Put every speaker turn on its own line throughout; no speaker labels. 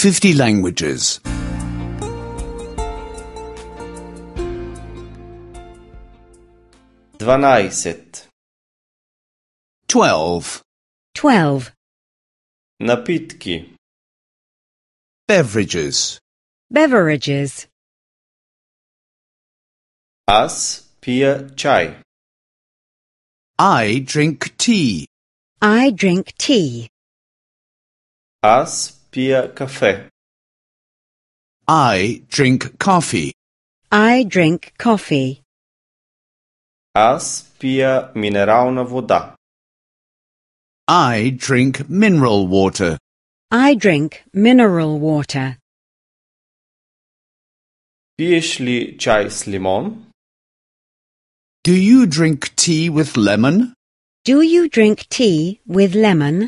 50 languages.
12.
12.
12.
Напитки.
Beverages.
Beverages.
Аз пия чай.
I drink tea.
I drink tea.
Аз пия кафе.
I drink coffee.
I drink coffee.
Аз пия минерална вода.
I drink mineral water.
I drink mineral water.
Пиеш ли чай с лимон?
Do you drink tea with lemon?
Do you drink tea with lemon?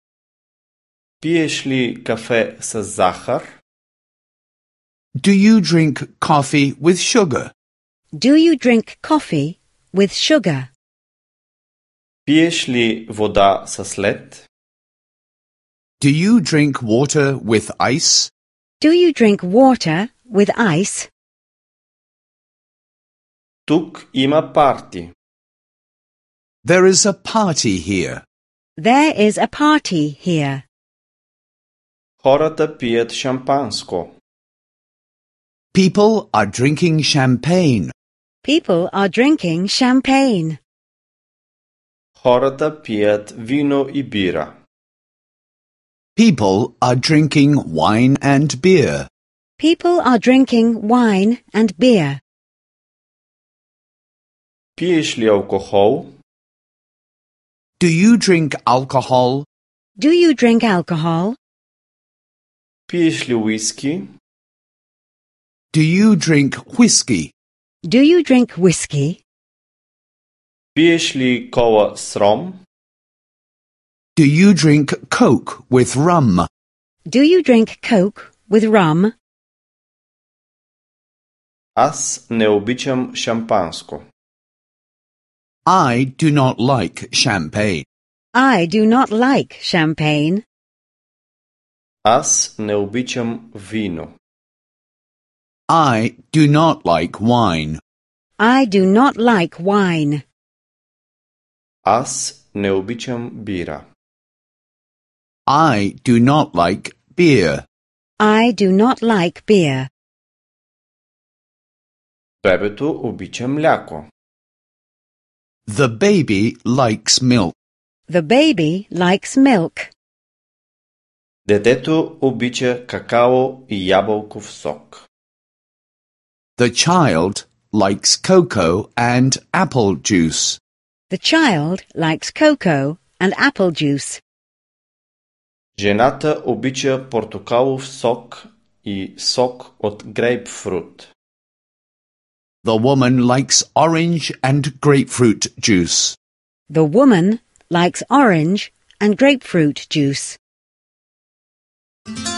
Пиеш ли кафе с захар?
Do you drink coffee with sugar?
Do you drink coffee with sugar?
Пиеш ли вода с лед?
Do you drink water with ice?
Do you drink water with ice?
Тук има парти.
There is a party here.
There is a party here.
Хората пият шампанско.
People are drinking champagne.
People are drinking champagne.
Хората пият вино и бира.
People are drinking wine and beer.
People are drinking wine and beer.
Пиеш ли алкохол?
Do you drink alcohol?
Do you drink alcohol?
Пиеш ли уиски?
Do you drink whiskey?
Do you drink whiskey?
Пиеш ли кола с ром?
Do you drink Coke with rum?
Do you drink Coke with rum?
Аз не обичам шампанско.
I do not like champagne.
I do not like champagne.
Аз не обичам вино.
I do not like wine.
I do not like wine.
Аз не обичам бира.
I do not like beer.
I do not like beer.
Бебето обича мляко.
The baby likes milk.
The baby likes milk.
Детето обича какао и ябълков сок.
The child likes cocoa and apple juice.
The child likes cocoa and apple juice.
Жената обича портокалов сок и сок от грейпфрут.
The woman likes orange and grapefruit juice.
The woman likes orange and grapefruit juice.